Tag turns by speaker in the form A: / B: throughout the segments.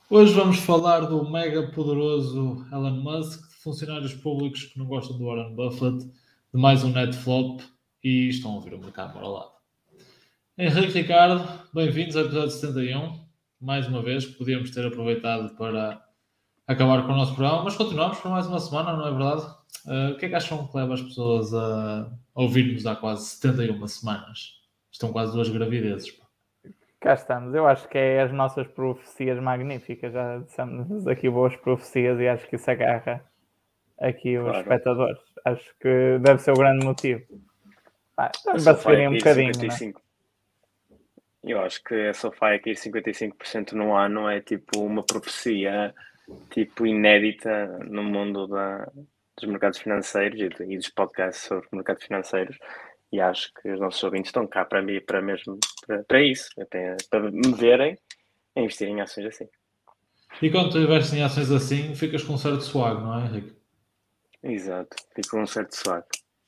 A: Hoje vamos falar do mega poderoso Elon Musk, de funcionários públicos que não gostam do Warren Buffett, de mais um net flop e estão a ouvir o mercado para o lado. Henrique e Ricardo, bem-vindos ao episódio 71. Mais uma vez, podíamos ter aproveitado para acabar com o nosso programa, mas continuamos por mais uma semana, não é verdade? O que é que acham que leva as pessoas a ouvir-nos há quase 71 semanas? Estão quase 2 gravidezes.
B: Cá estamos, eu acho que é as nossas profecias magníficas, já dissemos aqui boas profecias e acho que isso agarra aqui os espectadores. Acho que deve ser o grande motivo. Também para se verem um bocadinho, 55.
C: Eu acho que a SoFi aqui 55% no ano é tipo uma profecia tipo inédita no mundo dos mercados financeiros e dos podcasts sobre mercados financeiros. E acho que os nossos ouvintes estão cá para mim, para isso, até para me verem a investir em ações assim.
A: E quando tu investes em ações assim, ficas com um certo swag, não é, Henrique?
C: Exato, fico com um certo swag.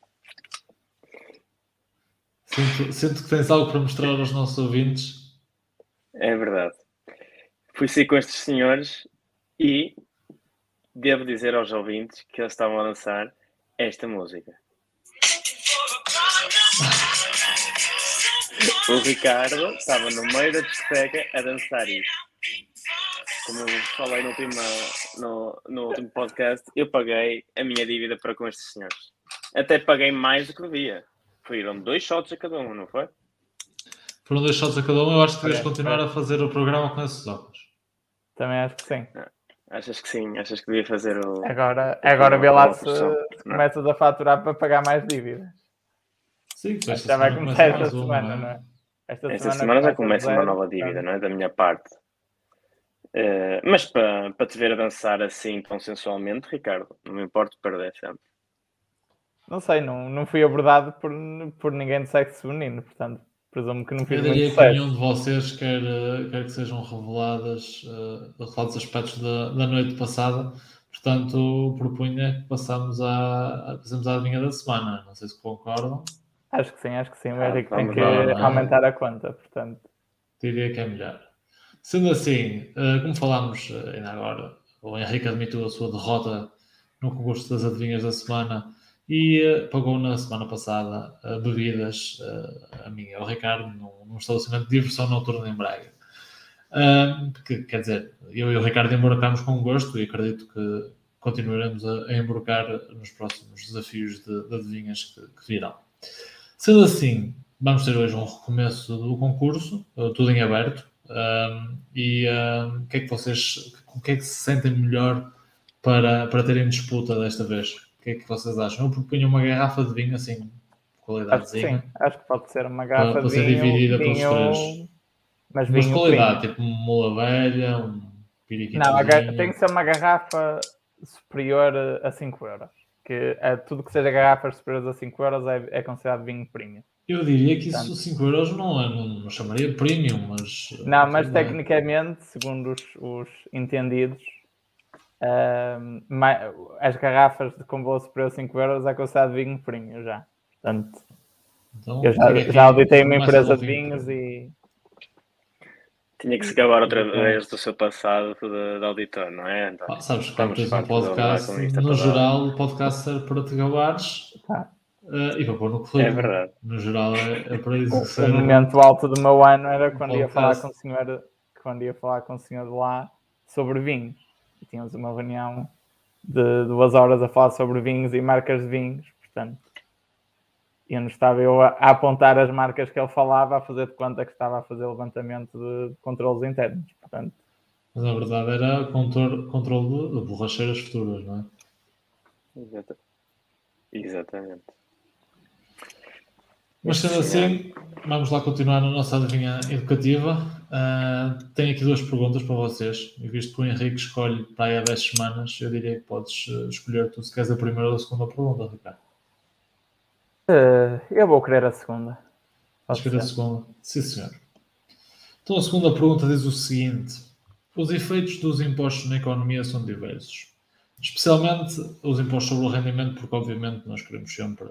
A: Sinto que tens algo para mostrar aos nossos ouvintes.
C: É verdade. Fui sair com estes senhores e devo dizer aos ouvintes que eles estavam a lançar esta música. O Ricardo estava no meio da discoteca a dançar isto. Como eu falei no último podcast, eu paguei a minha dívida para com estes senhores. Até paguei mais do que devia. Foram 2 shots a cada um, não foi?
A: Foram 2 shots a cada um. Eu acho que deves continuar a fazer o programa com esses óculos.
B: Também acho que sim.
C: Achas que sim? Achas que devia fazer o...
B: Agora vê lá se começas a faturar para pagar mais dívidas.
A: Sim,
B: já vai começar esta semana, não é?
C: Esta semana já começa uma nova dívida, não é? Da minha parte. Mas para te ver a dançar assim tão sensualmente, Ricardo, não me importo perder sempre.
B: Não sei, não fui abordado por ninguém de sexo feminino, portanto, presumo que não fiz muito sucesso.
A: Eu diria que nenhum de vocês quer que sejam revelados aspectos da noite passada, portanto, propunha que passamos à adivinha da semana. Não sei se concordam.
B: Acho que sim. O Henrique tem que aumentar a conta, portanto.
A: Diria que é melhor. Sendo assim, como falámos ainda agora, o Henrique admitiu a sua derrota no concurso das adivinhas da semana e pagou na semana passada bebidas a mim e ao Ricardo num estabelecimento de diversão noturna em Braga. Quer dizer, eu e o Ricardo embarcámos com gosto e acredito que continuaremos a embarcar nos próximos desafios de adivinhas que virão. Sendo assim, vamos ter hoje um recomeço do concurso, tudo em aberto. O que é que vocês, o que é que se sentem melhor para terem disputa desta vez? O que é que vocês acham? Eu propunho uma garrafa de vinho assim, qualidadezinha.
B: Acho que pode ser uma garrafa de vinho.
A: Para ser dividida pelos três.
B: Mas
A: vinho de qualidade,
B: primo.
A: tipo uma velha, um piriquito.
B: Não, tem que ser uma garrafa superior a 5 euros. Que tudo que seja garrafas superiores a 5 euros é considerado vinho premium.
A: Eu diria que isso 5 euros não chamaria premium, mas...
B: Não, mas tecnicamente, segundo os entendidos, as garrafas com valor superior a 5 euros é considerado vinho premium já. Portanto, então, eu já auditei uma empresa de vinhos e...
C: Tinha que se acabar outra vez do seu passado de auditor, não é? Então,
A: sabes que quando tens um podcast, no geral, o podcast serve para te gabares e para pôr no currículo.
C: É verdade.
A: No geral, é para isso que serve.
B: O momento alto do meu ano era quando ia falar com o senhor de lá sobre vinhos. E tínhamos uma reunião de 2 horas a falar sobre vinhos e marcas de vinhos, portanto... E onde estava eu a apontar as marcas que ele falava, a fazer de conta que estava a fazer levantamento de controles internos. Portanto.
A: Mas na verdade era controle de borracheiras futuras, não é?
C: Exatamente.
A: Mas sendo assim, vamos lá continuar na nossa adivinha educativa. Tenho aqui 2 perguntas para vocês. E visto que o Henrique escolhe para aí há 10 semanas, eu diria que podes escolher tu se queres a primeira ou a segunda pergunta, Ricardo.
B: Eu vou querer a segunda.
A: Vais querer a segunda? Sim, senhor. Então a segunda pergunta diz o seguinte: os efeitos dos impostos na economia são diversos, especialmente os impostos sobre o rendimento, porque obviamente nós queremos sempre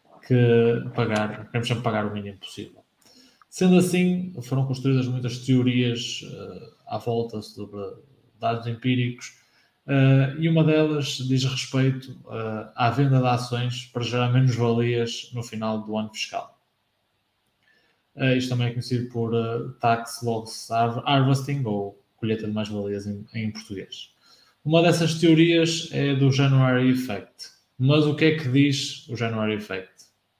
A: pagar o mínimo possível. Sendo assim, foram construídas muitas teorias à volta dados empíricos, e uma delas diz respeito à venda de ações para gerar menos-valias no final do ano fiscal. Isto também é conhecido por Tax Loss Harvesting, ou colheita de mais-valias em português. Uma dessas teorias é do January Effect. Mas o que é que diz o January Effect?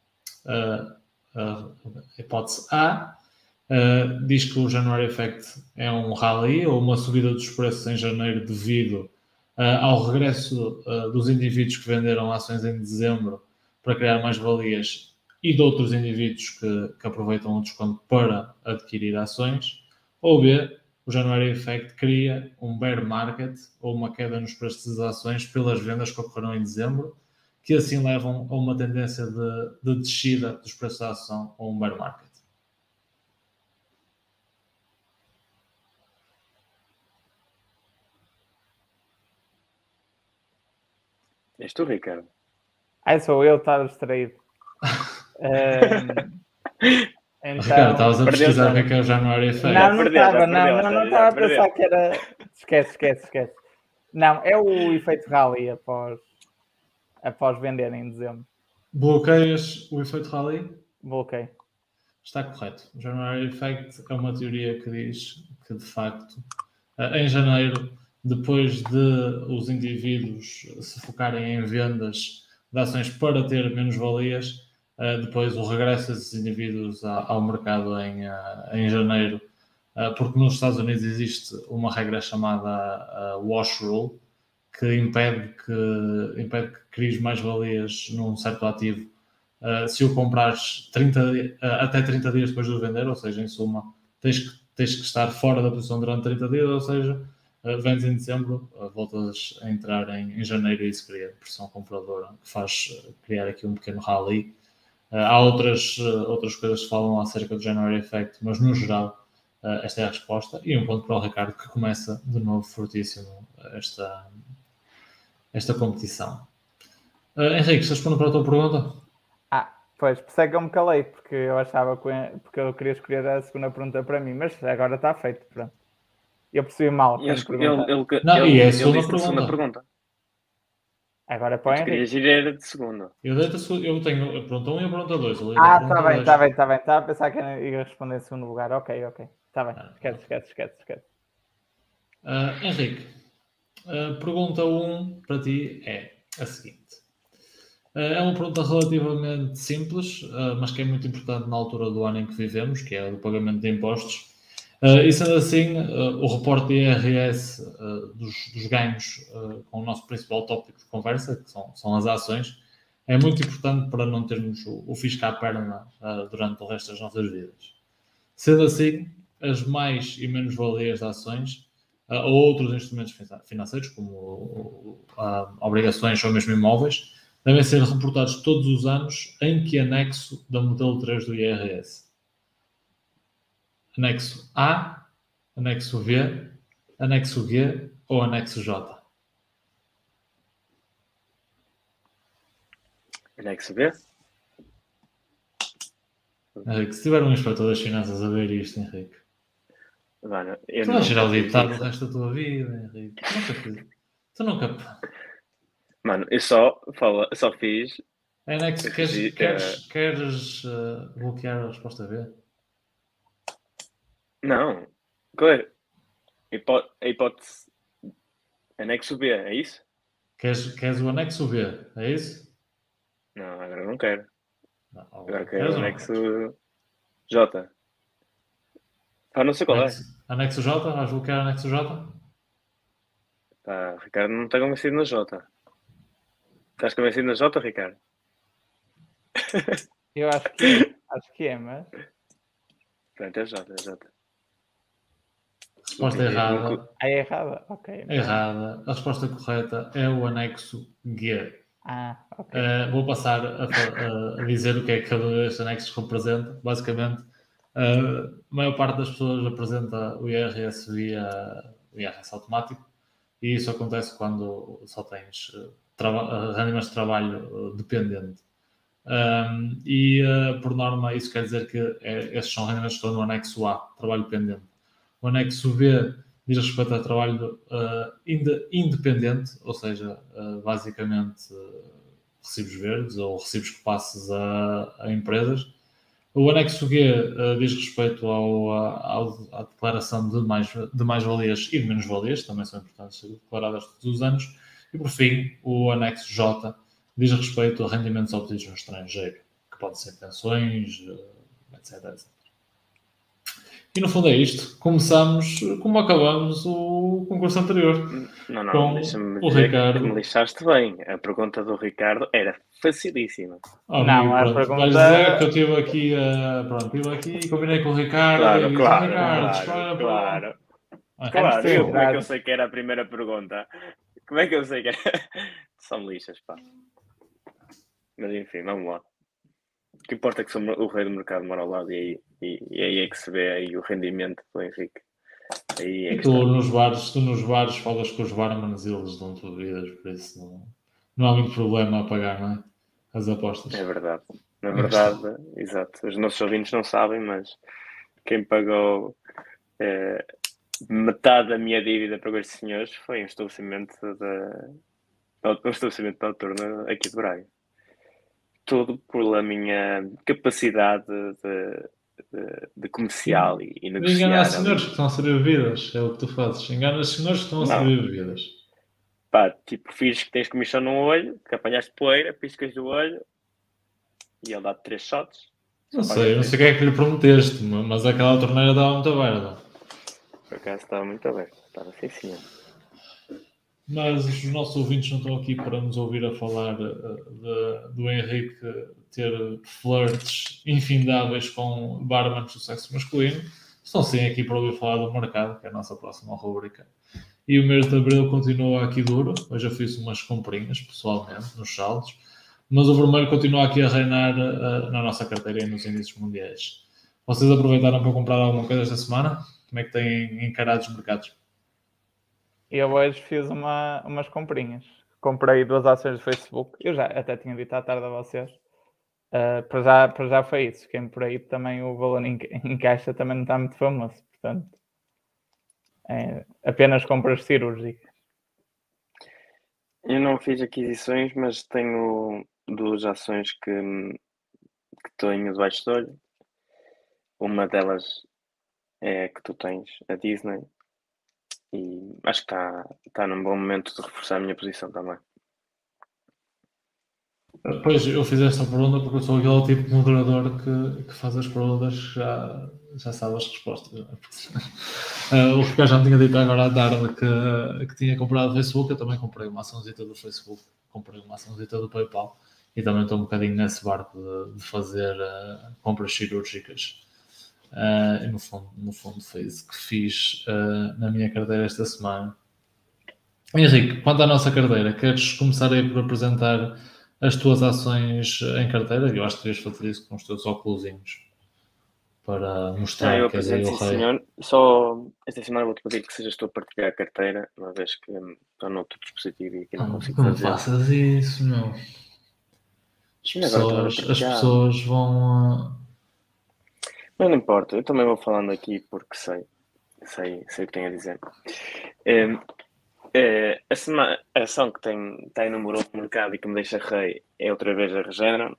A: A hipótese A diz que o January Effect é um rally ou uma subida dos preços em janeiro devido ao regresso dos indivíduos que venderam ações em dezembro para criar mais-valias e de outros indivíduos que aproveitam o desconto para adquirir ações. Ou B, o January Effect cria um bear market ou uma queda nos preços das ações pelas vendas que ocorreram em dezembro, que assim levam a uma tendência de descida dos preços da ação ou um bear market.
C: És tu, Ricardo?
B: Sou eu, estava distraído.
A: Então, Ricardo, estavas a pesquisar o que é o January Effect?
B: Não estava a pensar que era... Esquece. Não, é o efeito rally após vender em dezembro.
A: Bloqueias o efeito rally?
B: Bloqueio.
A: Está correto. O January Effect é uma teoria que diz que, de facto, em janeiro, depois de os indivíduos se focarem em vendas de ações para ter menos valias, depois o regresso desses indivíduos ao mercado em janeiro, porque nos Estados Unidos existe uma regra chamada wash rule, que impede que cries mais valias num certo ativo se o comprares até 30 dias depois de o vender, ou seja, em suma, tens que estar fora da posição durante 30 dias, ou seja, vendes em dezembro, voltas a entrar em janeiro e isso cria pressão compradora, que faz criar aqui um pequeno rally. Há outras coisas que falam acerca do January Effect, mas no geral esta é a resposta. E um ponto para o Ricardo, que começa de novo fortíssimo esta competição. Henrique, estás pronto para a tua pergunta?
B: Pois, por isso é que eu me calei, porque eu achava porque eu queria escolher a segunda pergunta para mim, mas agora está feito, pronto. Eu percebi mal.
C: Ele
A: é a segunda
C: pergunta.
B: Agora põe.
C: Querias ir era de segunda.
A: Eu tenho a pergunta 1 e a pergunta 2.
B: Está bem. Estava a pensar que ia responder em segundo lugar. Ok. Está bem. Esquece.
A: Henrique, pergunta 1 para ti é a seguinte. É uma pergunta relativamente simples, mas que é muito importante na altura do ano em que vivemos, que é o do pagamento de impostos. E sendo assim, o reporte de IRS dos ganhos com o nosso principal tópico de conversa, que são as ações, é muito importante para não termos o fisco à perna durante o resto das nossas vidas. Sendo assim, as mais e menos valias de ações ou outros instrumentos financeiros, como obrigações ou mesmo imóveis, devem ser reportados todos os anos em que anexo da modelo 3 do IRS? Anexo A, anexo V, anexo G ou anexo J?
C: Anexo B?
A: Henrique, se tiver um inspetor das finanças a ver isto, Henrique,
C: Mano,
A: tu vais ser auditado o resto da tua vida, Henrique. Tu nunca...
C: Mano, eu só fiz...
A: Anexo, queres bloquear a resposta B?
C: Não. Qual é? A hipótese... Anexo B, é isso?
A: Queres o anexo B, é isso?
C: Não, agora não quero.
A: Não,
C: agora quero o anexo J. Não sei qual é.
A: Anexo J? Vais bloquear o anexo J?
C: Pá, Ricardo não está convencido na J. Estás convencido na J, Ricardo?
B: Eu acho que é, mas...
C: Pronto, é J.
A: Resposta errada.
B: É errada? Ok.
A: Errada. A resposta correta é o anexo G.
B: Ok.
A: Vou passar a dizer o que é que cada um destes anexos representa. Basicamente, a maior parte das pessoas apresenta o IRS via o IRS automático e isso acontece quando só tens rendimentos de trabalho dependente. Por norma, isso quer dizer que esses são rendimentos que estão no anexo A, trabalho dependente. O anexo B diz respeito a trabalho independente, ou seja, basicamente recibos verdes ou recibos que passes a empresas. O anexo G diz respeito à declaração de mais-valias e de menos-valias, também são importantes ser declaradas todos os anos. E, por fim, o anexo J diz respeito a rendimentos obtidos no estrangeiro, que podem ser pensões, etc, etc. E no fundo é isto. Começamos como acabamos o concurso anterior.
C: Não, deixa-me dizer
A: Ricardo.
C: que me lixaste bem. A pergunta do Ricardo era facilíssima.
A: Oh,
B: não,
A: amigo,
B: a
A: pronto,
B: pergunta...
A: vais dizer que eu estive aqui, e combinei com o Ricardo
C: Claro,
A: e disse,
C: claro,
A: Ricardo,
C: claro.
A: Ah,
C: Claro,
B: sim,
C: como é que eu sei que era a primeira pergunta? Como é que eu sei que era? São lixas, pá. Mas enfim, vamos lá. O que importa é que o rei do mercado mora ao lado e aí é que se vê aí o rendimento do Henrique. Aí é que
A: tu nos bares falas com os barmans e eles dão-te bebidas, por isso não há muito problema a pagar, não é? As apostas.
C: é verdade. Na verdade, exato. Os nossos ouvintes não sabem, mas quem pagou metade da minha dívida para estes senhores foi um estabelecimento da turno aqui de Braga. Tudo pela minha capacidade de comercial e
A: De enganar
C: negociar
A: senhores
C: ali.
A: que estão a servir bebidas, é o que tu fazes. Enganas senhores que estão a
C: Não,
A: servir bebidas.
C: pá, tipo, fiz que tens comissão no olho, que apanhaste poeira, piscas do olho e ele dá-te 3 shots.
A: Não sei o que é que lhe prometeste, mas aquela torneira estava muito aberta.
C: Por acaso estava muito aberto, estava assim sim.
A: Mas os nossos ouvintes não estão aqui para nos ouvir a falar do Henrique ter flirts infindáveis com barmans do sexo masculino. Estão sim aqui para ouvir falar do mercado, que é a nossa próxima rubrica. E o mês de abril continua aqui duro. Hoje eu fiz umas comprinhas, pessoalmente, nos saldos. Mas o vermelho continua aqui a reinar na nossa carteira e nos índices mundiais. Vocês aproveitaram para comprar alguma coisa esta semana? Como é que têm encarado os mercados?
B: Eu hoje fiz umas comprinhas. Comprei 2 ações do Facebook. Eu já até tinha dito à tarde a vocês. Para já foi isso. Quem por aí também o valor em caixa também não está muito famoso. Portanto, é apenas compras cirúrgicas.
C: Eu não fiz aquisições, mas tenho 2 ações que tenho debaixo do olho. Uma delas é a que tu tens, a Disney. E acho que está num bom momento de reforçar a minha posição também.
A: Pois, eu fiz esta pergunta porque eu sou aquele tipo de moderador que faz as perguntas já sabe as respostas. O Ricardo já me tinha dito agora à tarde que tinha comprado o Facebook. Eu também comprei uma açãozita do Facebook, comprei uma açãozita do PayPal e também estou um bocadinho nesse barco de fazer compras cirúrgicas. E no fundo foi isso que fiz na minha carteira esta semana. Henrique, quanto à nossa carteira, queres começar aí por apresentar as tuas ações em carteira? Eu acho que devias fazer isso com os teus óculosinhos para mostrar
C: Eu
A: que és aí
C: apresento,
A: o
C: sim,
A: rei.
C: senhor. Só esta semana vou-te pedir que sejas tu a partilhar a carteira, uma vez que estou no outro dispositivo e que não consigo
A: Não
C: fazer.
A: faças isso, meu.
C: Agora
A: As pessoas vão.
C: Mas não importa, eu também vou falando aqui porque sei o que tenho a dizer. A ação que está em número 1 no mercado e que me deixa rei é outra vez a Regeneron.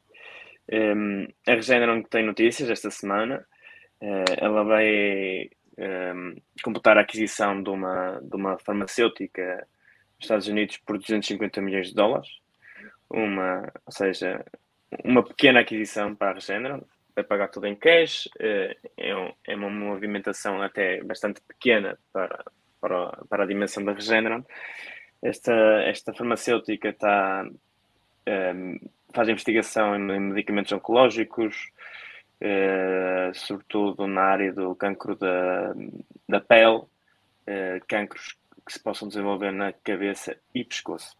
C: A Regeneron que tem notícias esta semana. Ela vai completar a aquisição de uma farmacêutica nos Estados Unidos por 250 milhões de dólares. Ou seja, uma pequena aquisição para a Regeneron. Vai pagar tudo em cash. É uma movimentação até bastante pequena para a dimensão da Regeneron. Esta farmacêutica faz investigação em medicamentos oncológicos, sobretudo na área do cancro da pele, cancros que se possam desenvolver na cabeça e pescoço.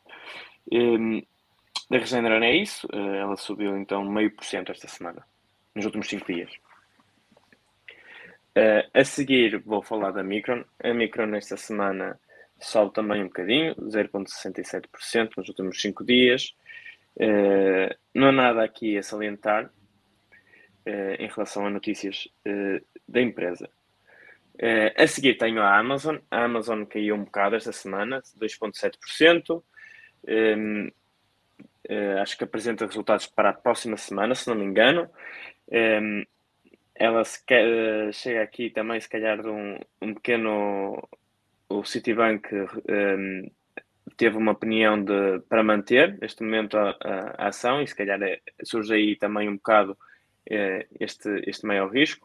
C: Da Regeneron é isso, ela subiu então 0,5% esta semana, nos últimos 5 dias. A seguir vou falar da Micron. A Micron esta semana sobe também um bocadinho, 0,67% nos últimos 5 dias. Não há nada aqui a salientar em relação a notícias da empresa. A seguir tenho a Amazon. A Amazon caiu um bocado esta semana, 2,7%. Acho que apresenta resultados para a próxima semana, se não me engano. Ela chega aqui também, se calhar, de um pequeno... O Citibank teve uma opinião para manter, neste momento, a ação, e se calhar surge aí também um bocado este maior risco.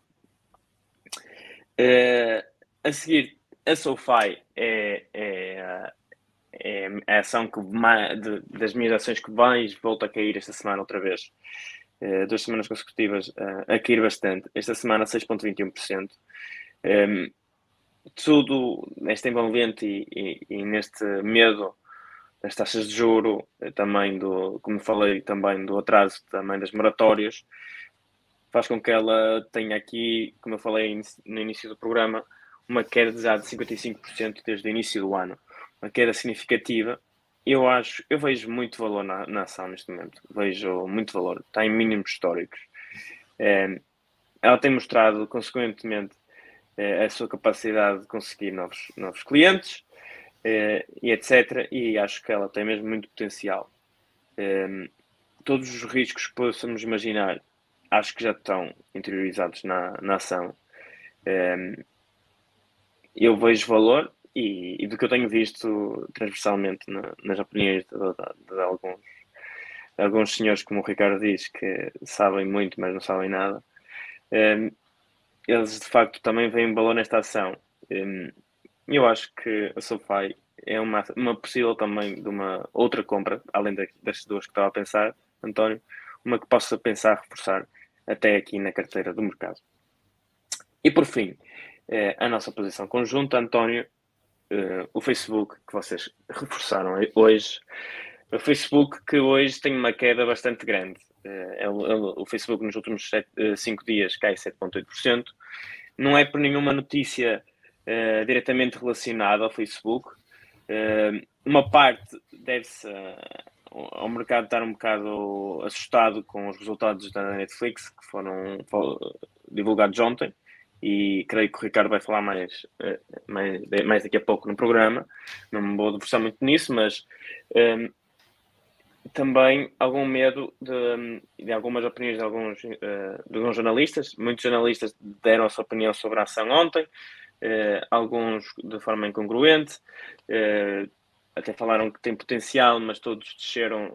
C: A seguir, a SoFi é a ação das minhas ações que mais volta a cair esta semana outra vez. 2 semanas consecutivas a cair bastante. Esta semana 6,21%. Tudo neste envolvente e neste medo das taxas de juro, também como falei, também do atraso também das moratórias, faz com que ela tenha aqui, como eu falei no início do programa, uma queda já de 55% desde o início do ano. Uma queda significativa. Eu vejo muito valor na ação neste momento. Vejo muito valor. Está em mínimos históricos. Ela tem mostrado, consequentemente, a sua capacidade de conseguir novos clientes, e etc. E acho que ela tem mesmo muito potencial. Todos os riscos que possamos imaginar, acho que já estão interiorizados na ação. Eu vejo valor e do que eu tenho visto transversalmente nas opiniões de alguns senhores, como o Ricardo diz, que sabem muito, mas não sabem nada. Eles de facto também veem valor nesta ação. Eu acho que a SoFi é uma possível também de uma outra compra, além das duas que estava a pensar, António, uma que possa pensar reforçar até aqui na carteira do mercado. E por fim, a nossa posição conjunta, António, o Facebook, que vocês reforçaram hoje. O Facebook que hoje tem uma queda bastante grande. O Facebook nos últimos 5 dias cai 7,8%. Não é por nenhuma notícia diretamente relacionada ao Facebook. Uma parte deve-se ao mercado estar um bocado assustado com os resultados da Netflix, que foram divulgados ontem, e creio que o Ricardo vai falar mais daqui a pouco no programa. Não me vou debruçar muito nisso, mas também algum medo de algumas opiniões de alguns jornalistas. Muitos jornalistas deram a sua opinião sobre a ação ontem, alguns de forma incongruente, até falaram que tem potencial, mas todos desceram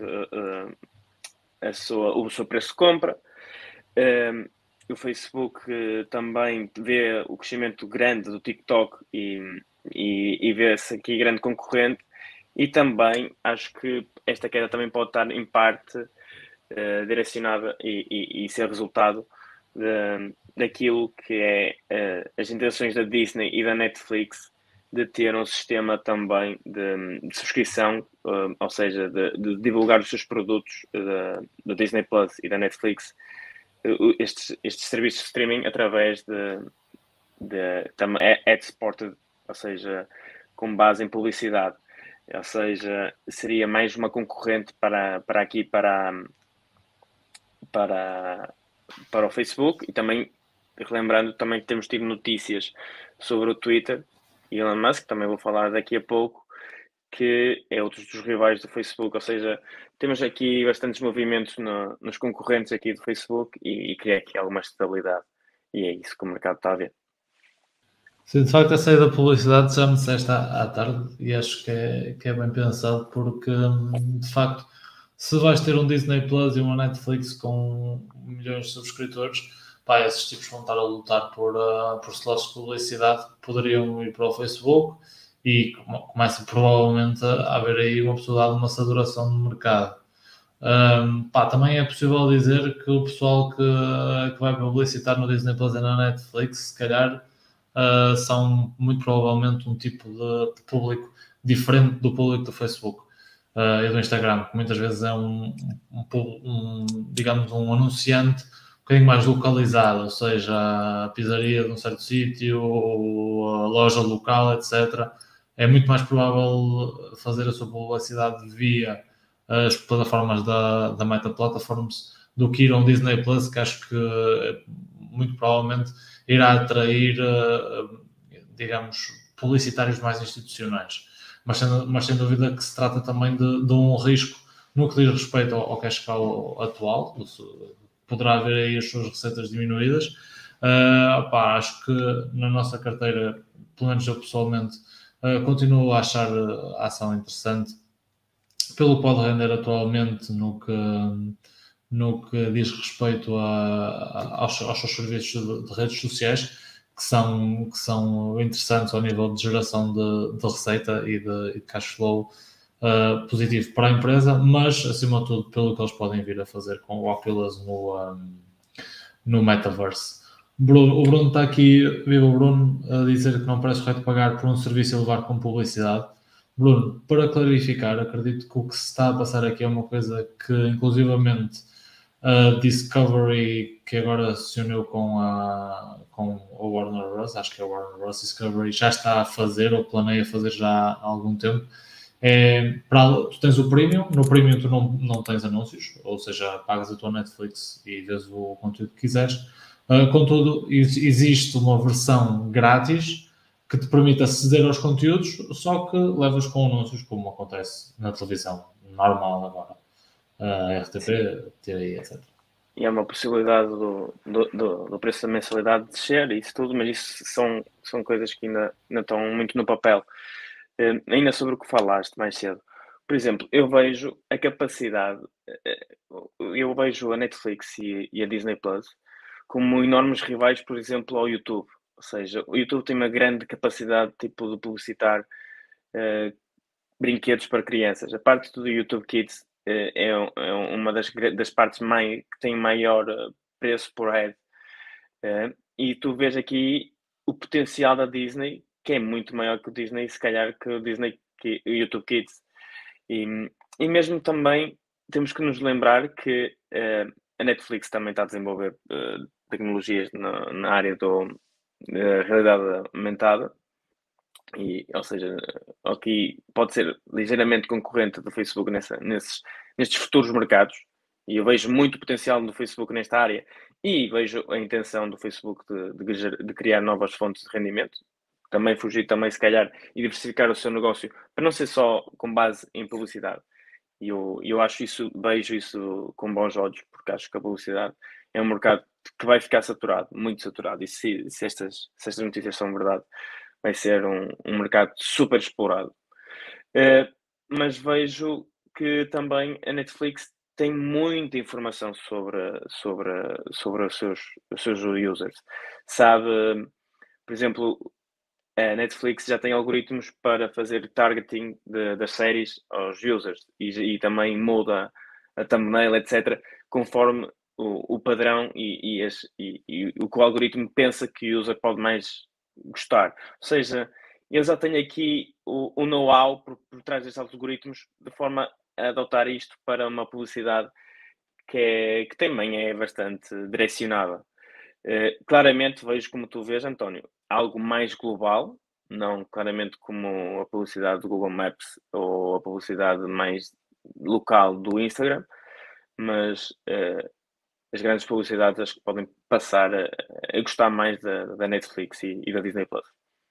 C: o seu preço de compra. O Facebook também vê o crescimento grande do TikTok e vê-se aqui grande concorrente. E também acho que esta queda também pode estar em parte direcionada e ser resultado daquilo que é as intenções da Disney e da Netflix de ter um sistema também de subscrição, ou seja, de divulgar os seus produtos da Disney Plus e da Netflix, estes serviços de streaming através de ad-supported, ou seja, com base em publicidade. Ou seja, seria mais uma concorrente para o Facebook. E também, relembrando, também temos tido notícias sobre o Twitter e Elon Musk, também vou falar daqui a pouco, que é outro dos rivais do Facebook. Ou seja, temos aqui bastantes movimentos nos concorrentes aqui do Facebook e cria aqui alguma estabilidade. E é isso que o mercado está a ver.
A: Sim, de facto, essa aí da publicidade já me disseste à tarde e acho que é bem pensado, porque de facto, se vais ter um Disney Plus e uma Netflix com milhões de subscritores, pá, esses tipos vão estar a lutar por slots de publicidade que poderiam ir para o Facebook e começa provavelmente a haver aí uma possibilidade de uma saturação do mercado. Também é possível dizer que o pessoal que vai publicitar no Disney Plus e na Netflix, se calhar, são muito provavelmente um tipo de público diferente do público do Facebook e do Instagram, que muitas vezes é digamos, um anunciante um bocadinho mais localizado, ou seja, a pizzaria de um certo sítio, ou a loja local, etc. É muito mais provável fazer a sua publicidade via as plataformas da Meta Platforms do que ir a um Disney Plus, que acho que muito provavelmente irá atrair, digamos, publicitários mais institucionais. Mas sem dúvida que se trata também de um risco no que diz respeito ao cash cow atual. Poderá haver aí as suas receitas diminuídas. Acho que na nossa carteira, pelo menos eu pessoalmente, continuo a achar a ação interessante pelo que pode render atualmente no que diz respeito aos seus serviços de redes sociais, que são interessantes ao nível de geração de receita e de cash flow positivo para a empresa, mas acima de tudo pelo que eles podem vir a fazer com o Oculus no Metaverse. O Bruno está aqui, viva o Bruno, a dizer que não parece correto pagar por um serviço e levar com publicidade. Bruno, para clarificar, acredito que o que se está a passar aqui é uma coisa que inclusivamente a Discovery, que agora se uniu com a Warner Bros., acho que é a Warner Bros. Discovery, já está a fazer ou planeia fazer já há algum tempo. Tu tens o Premium, no Premium tu não tens anúncios, ou seja, pagas a tua Netflix e vês o conteúdo que quiseres. Contudo, existe uma versão grátis que te permite aceder aos conteúdos, só que levas com anúncios, como acontece na televisão normal agora. RTP, TVI, etc.
C: E é uma possibilidade do preço da mensalidade descer e isso tudo, mas isso são coisas que ainda estão muito no papel. Ainda sobre o que falaste mais cedo. Por exemplo, eu vejo a capacidade, eu vejo a Netflix e a Disney Plus como enormes rivais, por exemplo, ao YouTube. Ou seja, o YouTube tem uma grande capacidade tipo, de publicitar brinquedos para crianças. A parte do YouTube Kids é uma das partes que tem maior preço por head. E tu vês aqui o potencial da Disney, que é muito maior que o Disney, se calhar que o YouTube Kids. E mesmo também temos que nos lembrar que a Netflix também está a desenvolver tecnologias na área da realidade aumentada. Ou seja, aqui pode ser ligeiramente concorrente do Facebook nestes futuros mercados, e eu vejo muito potencial do Facebook nesta área, e vejo a intenção do Facebook de criar novas fontes de rendimento, também fugir se calhar, e diversificar o seu negócio, para não ser só com base em publicidade. E eu vejo isso com bons olhos, porque acho que a publicidade é um mercado que vai ficar saturado, muito saturado, e se estas notícias são verdade, vai ser um mercado super explorado. Mas vejo que também a Netflix tem muita informação sobre os seus users. Sabe, por exemplo, a Netflix já tem algoritmos para fazer targeting das séries aos users e também muda a thumbnail, etc., conforme o padrão e o que o algoritmo pensa que o user pode mais gostar. Ou seja, eu já tenho aqui o know-how por trás destes algoritmos, de forma a adotar isto para uma publicidade que também é bastante direcionada. Claramente vejo, como tu vês, António, algo mais global, não claramente como a publicidade do Google Maps ou a publicidade mais local do Instagram, mas as grandes publicidades acho que podem passar a gostar mais da Netflix e da Disney Plus.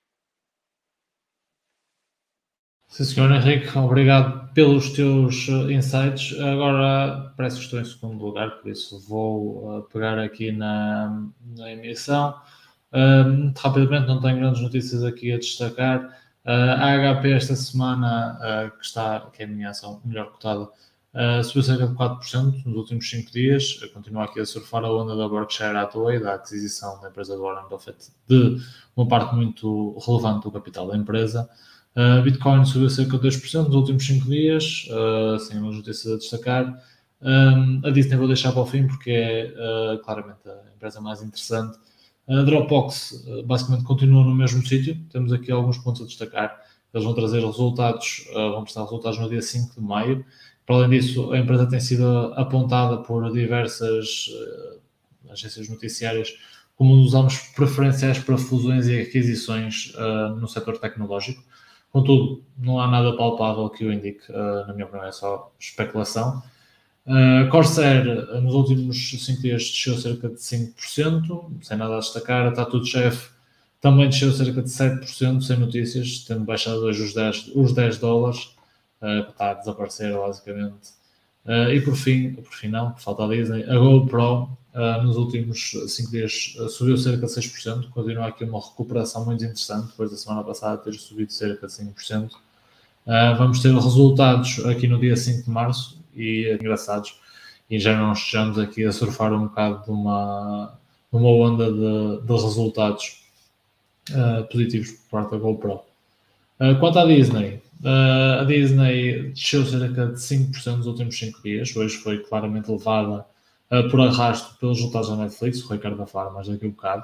A: Sim, senhor Henrique, obrigado pelos teus insights. Agora parece que estou em segundo lugar, por isso vou pegar aqui na emissão. Rapidamente, não tenho grandes notícias aqui a destacar. A HP esta semana, que é a minha ação melhor cotada, subiu cerca de 4% nos últimos 5 dias. Continua aqui a surfar a onda da Berkshire Hathaway, da aquisição da empresa do Warren Buffett, de uma parte muito relevante do capital da empresa. Bitcoin subiu cerca de 2% nos últimos 5 dias, sem umas notícias a destacar. A Disney vou deixar para o fim porque é claramente a empresa mais interessante. A Dropbox basicamente continua no mesmo sítio. Temos aqui alguns pontos a destacar. Eles vão trazer resultados, vão prestar resultados no dia 5 de maio. Para além disso, a empresa tem sido apontada por diversas agências noticiárias como um dos alvos preferenciais para fusões e aquisições no setor tecnológico. Contudo, não há nada palpável que o indique, na minha opinião, é só especulação. Corsair, nos últimos 5 dias, desceu cerca de 5%, sem nada a destacar. A Tattoo Chef também desceu cerca de 7%, sem notícias, tendo baixado hoje os 10 dólares, que está a desaparecer, basicamente. E por fim não, por falta da Disney, a GoPro, nos últimos 5 dias, subiu cerca de 6%, continua aqui uma recuperação muito interessante, depois da semana passada ter subido cerca de 5%. Vamos ter resultados aqui no dia 5 de março, e engraçados, e já não estejamos aqui a surfar um bocado de uma onda de resultados positivos por parte da GoPro. Quanto à Disney, a Disney desceu cerca de 5% nos últimos 5 dias. Hoje foi claramente levada por arrasto pelos resultados da Netflix, o Ricardo vai falar mais daqui a um bocado.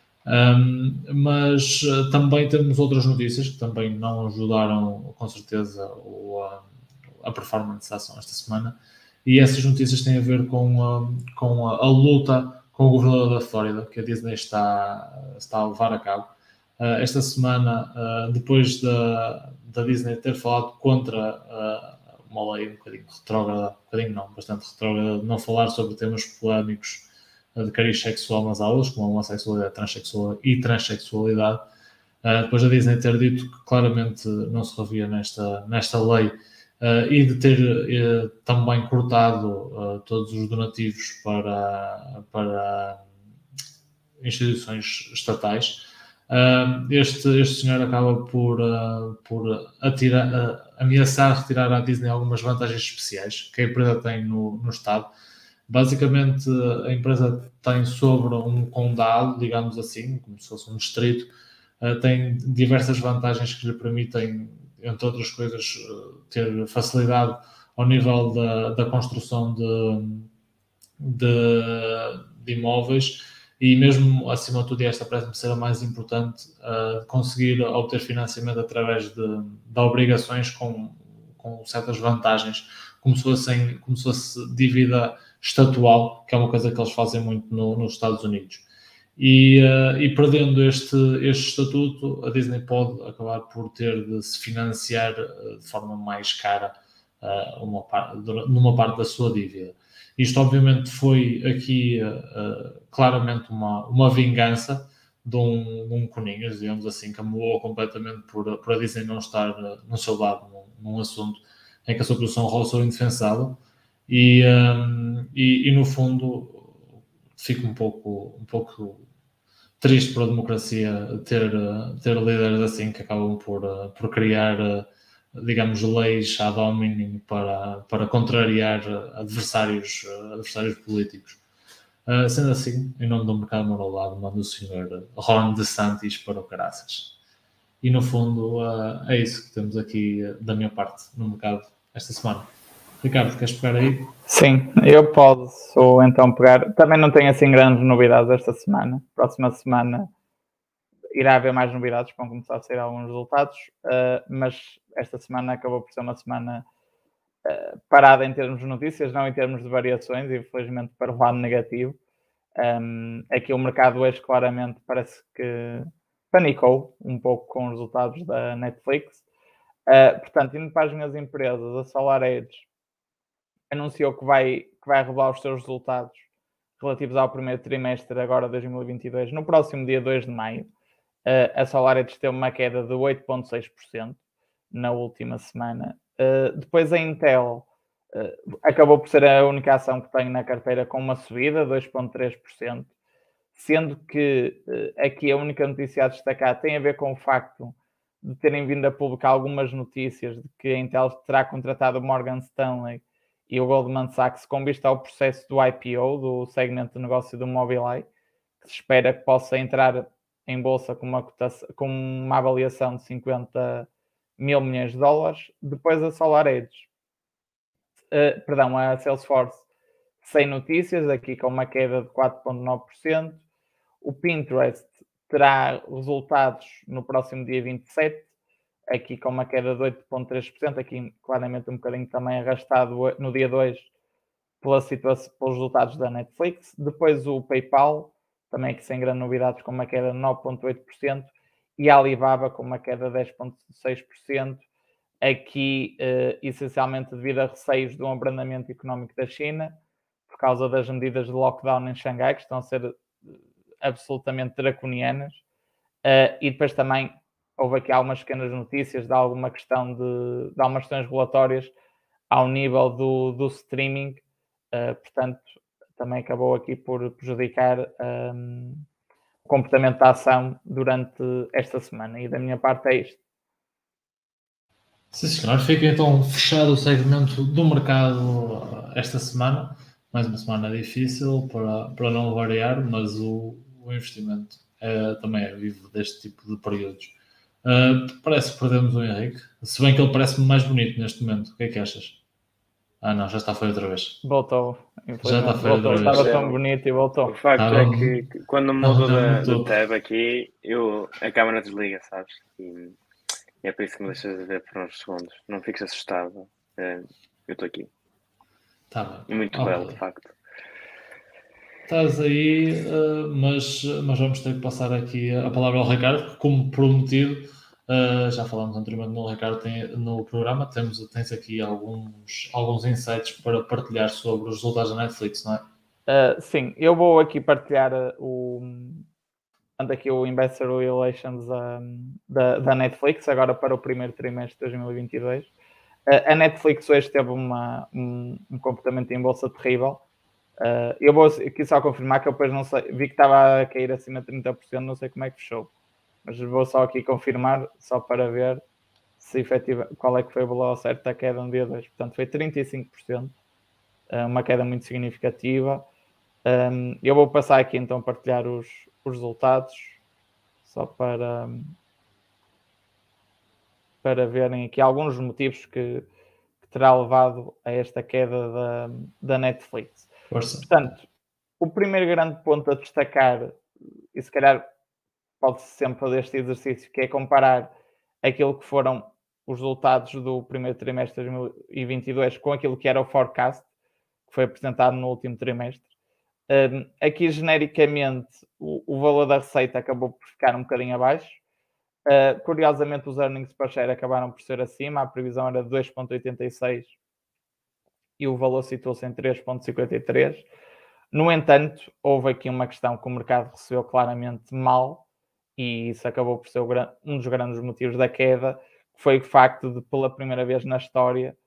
A: Mas também temos outras notícias que também não ajudaram, com certeza, a performance da ação esta semana. E essas notícias têm a ver com a luta com o governador da Flórida, que a Disney está a levar a cabo. Esta semana, depois da Disney ter falado contra uma lei um bocadinho retrógrada, bastante retrógrada, de não falar sobre temas polémicos de cariz sexual nas aulas, como a homossexualidade, transexualidade, depois da Disney ter dito que claramente não se revia nesta lei, e de ter também cortado todos os donativos para instituições estatais. Este senhor acaba por ameaçar retirar à Disney algumas vantagens especiais que a empresa tem no Estado. Basicamente, a empresa tem sobre um condado, digamos assim, como se fosse um distrito, tem diversas vantagens que lhe permitem, entre outras coisas, ter facilidade ao nível da construção de imóveis, e mesmo acima de tudo, esta parece-me ser a mais importante, conseguir obter financiamento através de obrigações com certas vantagens, como se fosse dívida estatual, que é uma coisa que eles fazem muito nos Estados Unidos. E perdendo este estatuto, a Disney pode acabar por ter de se financiar de forma mais cara numa parte da sua dívida. Isto, obviamente, foi aqui claramente uma vingança de um Coninhas, digamos assim, que amolou completamente por a Disney não estar no seu lado num assunto em que a sua posição roçou indefensável. E no fundo fico um pouco triste para a democracia ter líderes assim que acabam por criar, digamos, leis ad hominem para contrariar adversários políticos. Sendo assim, em nome do mercado monolado, mando o senhor Ron DeSantis para o caraças. E no fundo é isso que temos aqui da minha parte no mercado esta semana. Ricardo, queres pegar aí?
B: Sim, eu posso então pegar. Também não tenho assim grandes novidades esta semana. Próxima semana irá haver mais novidades, vão começar a sair alguns resultados, mas esta semana acabou por ser uma semana parada em termos de notícias, não em termos de variações, infelizmente para o lado negativo. Aqui o mercado hoje claramente parece que panicou um pouco com os resultados da Netflix. Portanto, indo para as minhas empresas, a SolarEdge anunciou que vai revelar os seus resultados relativos ao primeiro trimestre agora de 2022 no próximo dia 2 de maio. A SolarEdge teve uma queda de 8,6% na última semana. Depois a Intel acabou por ser a única ação que tenho na carteira com uma subida, 2,3%, sendo que aqui a única notícia a destacar tem a ver com o facto de terem vindo a publicar algumas notícias de que a Intel terá contratado o Morgan Stanley e o Goldman Sachs com vista ao processo do IPO, do segmento de negócio do Mobileye, que se espera que possa entrar em bolsa com uma avaliação de 50 mil milhões de dólares. Depois a SolarEdge, a Salesforce, sem notícias, aqui com uma queda de 4,9%. O Pinterest terá resultados no próximo dia 27, aqui com uma queda de 8,3%, aqui claramente um bocadinho também arrastado no dia 2 pelos resultados da Netflix. Depois o PayPal, também aqui sem grandes novidades, com uma queda de 9,8%, e a Alibaba com uma queda de 10,6%. aqui essencialmente devido a receios de um abrandamento económico da China, por causa das medidas de lockdown em Xangai, que estão a ser absolutamente draconianas, e depois também houve aqui algumas pequenas notícias de alguma questão de algumas questões regulatórias ao nível do streaming, portanto, também acabou aqui por prejudicar o comportamento da ação durante esta semana. E da minha parte é isto.
A: Sim, senhor. Fica então fechado o segmento do mercado esta semana. Mais uma semana difícil para não variar, mas o investimento também é vivo deste tipo de períodos. Parece que perdemos o Henrique, se bem que ele parece-me mais bonito neste momento. O que é que achas? Não, já está feio outra vez.
B: Voltou.
A: Já está feio outra vez.
B: Estava tão bonito e voltou.
C: O facto é que quando mudo do tab aqui, a câmera desliga, sabes? E é por isso que me deixas de ver por uns segundos. Não fiques assustado. Eu estou aqui.
A: Tá bem.
C: E muito belo, de facto.
A: Estás aí, mas vamos ter que passar aqui a palavra ao Ricardo, que, como prometido, já falámos anteriormente no Ricardo no programa, tens aqui alguns insights para partilhar sobre os resultados da Netflix, não é?
B: Sim, eu vou aqui partilhar aqui o Investor Relations da Netflix, agora para o primeiro trimestre de 2022. A Netflix hoje teve um comportamento em bolsa terrível. Eu vou aqui só confirmar que eu depois não sei, vi que estava a cair acima de 30%, não sei como é que fechou, mas vou só aqui confirmar, só para ver se efetivamente qual é que foi o valor certo da queda no dia 2. Portanto, foi 35%, uma queda muito significativa. Eu vou passar aqui então a partilhar os resultados, só para verem aqui alguns motivos que terá levado a esta queda da Netflix.
A: Força.
B: Portanto, o primeiro grande ponto a destacar, e se calhar pode-se sempre fazer este exercício, que é comparar aquilo que foram os resultados do primeiro trimestre de 2022 com aquilo que era o forecast, que foi apresentado no último trimestre. Aqui, genericamente, o valor da receita acabou por ficar um bocadinho abaixo. Curiosamente, os earnings per share acabaram por ser acima, a previsão era de 2,86 e o valor situou-se em 3,53. No entanto, houve aqui uma questão que o mercado recebeu claramente mal, e isso acabou por ser um dos grandes motivos da queda, que foi o facto de, pela primeira vez na história,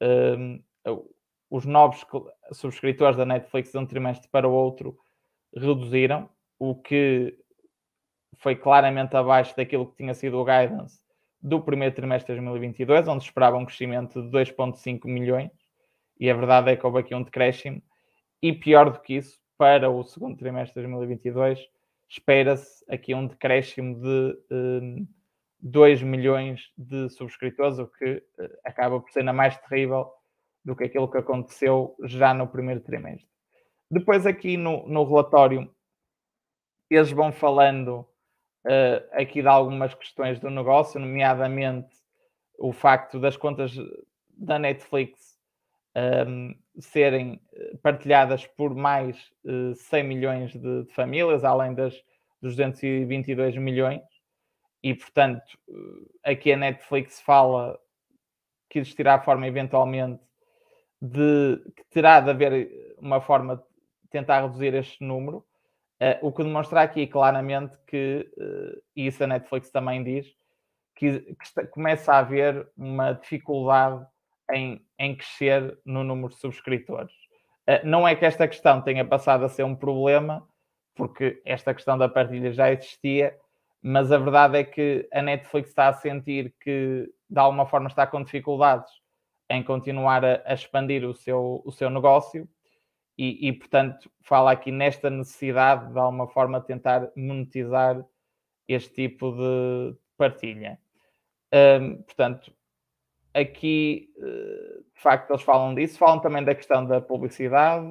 B: os novos subscritores da Netflix de um trimestre para o outro reduziram, o que foi claramente abaixo daquilo que tinha sido o guidance do primeiro trimestre de 2022, onde esperavam um crescimento de 2,5 milhões, e a verdade é que houve aqui um decréscimo, e pior do que isso, para o segundo trimestre de 2022, espera-se aqui um decréscimo de 2 milhões de subscritores, o que acaba por ser ainda mais terrível do que aquilo que aconteceu já no primeiro trimestre. Depois aqui no relatório, eles vão falando aqui de algumas questões do negócio, nomeadamente o facto das contas da Netflix serem partilhadas por mais 100 milhões de famílias, além dos 222 milhões, e portanto aqui a Netflix fala que existirá a forma eventualmente que terá de haver uma forma de tentar reduzir este número, o que demonstra aqui claramente que, e isso a Netflix também diz, que começa a haver uma dificuldade em crescer no número de subscritores. Não é que esta questão tenha passado a ser um problema, porque esta questão da partilha já existia, mas a verdade é que a Netflix está a sentir que de alguma forma está com dificuldades em continuar a expandir o seu negócio e, portanto, fala aqui nesta necessidade de alguma forma tentar monetizar este tipo de partilha. Portanto, aqui, de facto, eles falam disso, falam também da questão da publicidade,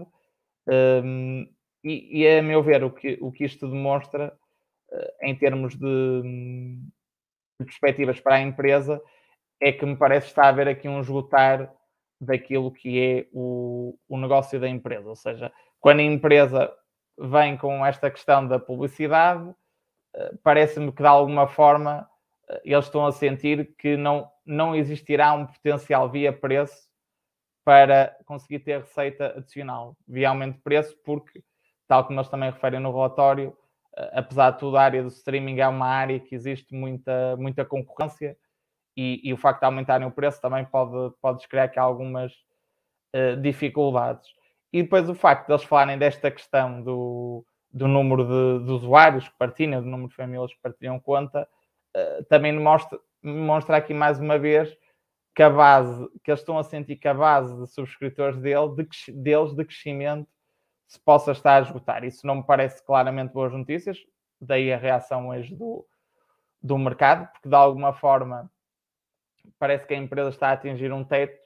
B: e a meu ver, o que isto demonstra, em termos de perspectivas para a empresa, é que me parece que está a haver aqui um esgotar daquilo que é o negócio da empresa. Ou seja, quando a empresa vem com esta questão da publicidade, parece-me que de alguma forma eles estão a sentir que não não existirá um potencial via preço para conseguir ter receita adicional via aumento de preço, porque, tal como eles também referem no relatório, apesar de tudo, a área do streaming é uma área que existe muita concorrência e o facto de aumentarem o preço também pode criar aqui algumas dificuldades. E depois o facto de eles falarem desta questão do número de usuários que partilham, do número de famílias que partilham conta, também mostra aqui mais uma vez que eles estão a sentir que a base de subscritores deles de crescimento se possa estar a esgotar. Isso não me parece claramente boas notícias, daí a reação hoje do mercado, porque de alguma forma parece que a empresa está a atingir um teto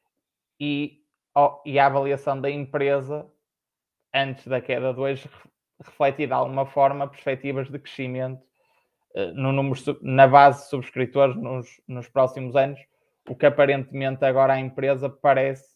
B: e a avaliação da empresa antes da queda de hoje refletir de alguma forma perspectivas de crescimento na base de subscritores nos próximos anos, o que aparentemente agora a empresa parece,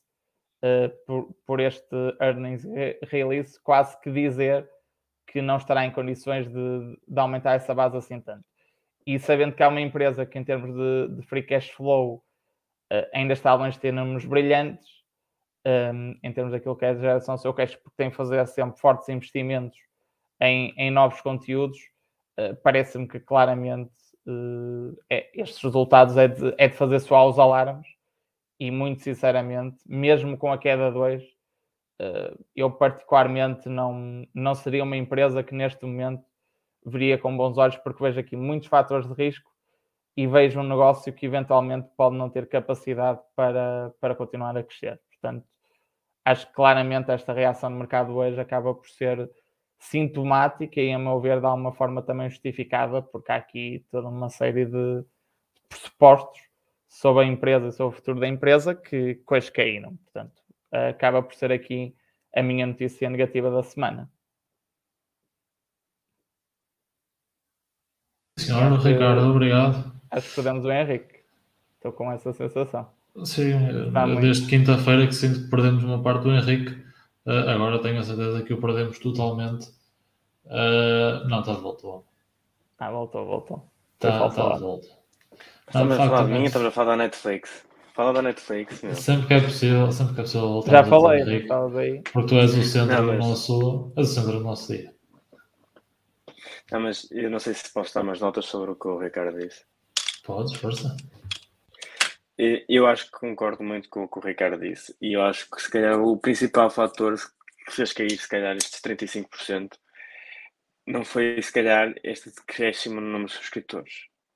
B: por este earnings release, quase que dizer que não estará em condições de aumentar essa base assim tanto. E sabendo que há uma empresa que em termos de free cash flow ainda está longe de ter números brilhantes, em termos daquilo que é a geração do seu cash, porque tem que fazer sempre fortes investimentos em novos conteúdos, parece-me que claramente estes resultados é de fazer soar os alarmes e muito sinceramente, mesmo com a queda de hoje, eu particularmente não seria uma empresa que neste momento veria com bons olhos, porque vejo aqui muitos fatores de risco e vejo um negócio que eventualmente pode não ter capacidade para continuar a crescer. Portanto, acho que claramente esta reação no mercado hoje acaba por ser sintomática e, a meu ver, de alguma forma também justificada, porque há aqui toda uma série de pressupostos sobre a empresa e sobre o futuro da empresa que hoje caíram. Portanto, acaba por ser aqui a minha notícia negativa da semana.
A: Senhor Ricardo, obrigado.
B: Acho que perdemos o Henrique. Estou com essa sensação.
A: Sim, desde quinta-feira que sinto que perdemos uma parte do Henrique. Agora tenho a certeza que o perdemos totalmente. Não, está de volta.
B: Voltou.
A: Está de volta.
C: Estamos a falar de mim, estamos a falar da Netflix. Fala da Netflix, meu.
A: Sempre que é possível voltar.
B: Já falei, não estavas aí.
A: Porque tu és o centro do nosso dia.
C: Não, mas eu não sei se posso dar umas notas sobre o que o Ricardo disse.
A: Podes, força.
C: Eu acho que concordo muito com o que o Ricardo disse. E eu acho que se calhar o principal fator que fez cair se calhar estes 35% não foi se calhar este decréscimo no número de subscritores.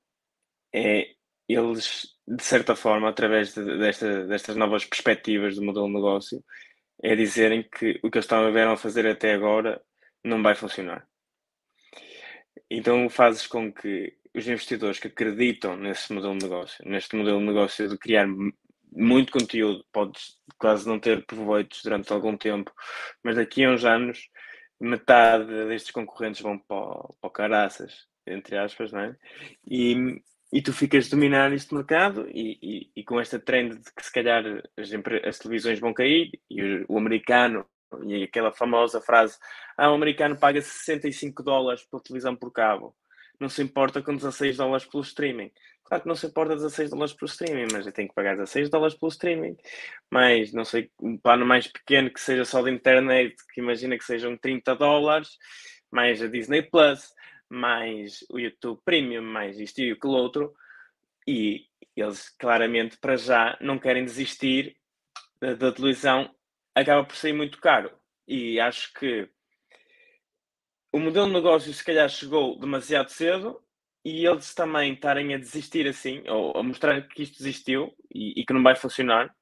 C: Eles, de certa forma, através destas novas perspectivas do modelo de negócio, é dizerem que o que eles estavam a fazer até agora não vai funcionar. Então fazes com que os investidores que acreditam nesse modelo de negócio, neste modelo de negócio de criar muito conteúdo, podes quase não ter proveitos durante algum tempo, mas daqui a uns anos metade destes concorrentes vão para o caraças, entre aspas, não é? E tu ficas a dominar este mercado e com esta trend de que se calhar as televisões vão cair e o americano, e aquela famosa frase, o americano paga $65 pela televisão por cabo, não se importa com $16 pelo streaming. Claro que não se importa $16 pelo streaming, mas eu tenho que pagar $16 pelo streaming, mas não sei, um plano mais pequeno que seja só de internet, que imagina que sejam $30, mais a Disney Plus, mais o YouTube Premium, mais isto e aquilo outro, e eles claramente para já não querem desistir da televisão, acaba por sair muito caro. E acho que o modelo de negócio se calhar chegou demasiado cedo e eles também estarem a desistir assim, ou a mostrar que isto desistiu e que não vai funcionar,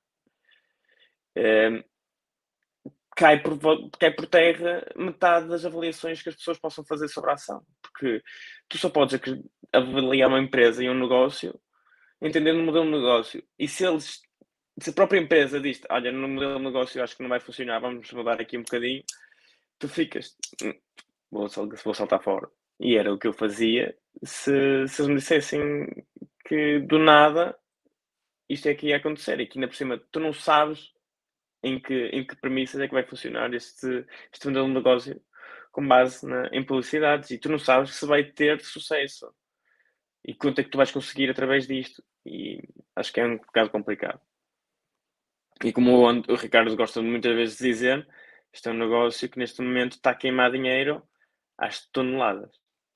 C: cai por terra metade das avaliações que as pessoas possam fazer sobre a ação. Porque tu só podes avaliar uma empresa e um negócio entendendo o modelo de negócio. E se a própria empresa diz, olha, no modelo de negócio eu acho que não vai funcionar, vamos mudar aqui um bocadinho, tu ficas, vou saltar fora. E era o que eu fazia se eles me dissessem que do nada isto é que ia acontecer e que ainda por cima tu não sabes em que premissas é que vai funcionar este modelo de negócio com base em publicidades e tu não sabes se vai ter sucesso e quanto é que tu vais conseguir através disto. E Acho que é um bocado complicado. E como o Ricardo gosta muitas vezes de dizer, isto é um negócio que neste momento está a queimar dinheiro às toneladas.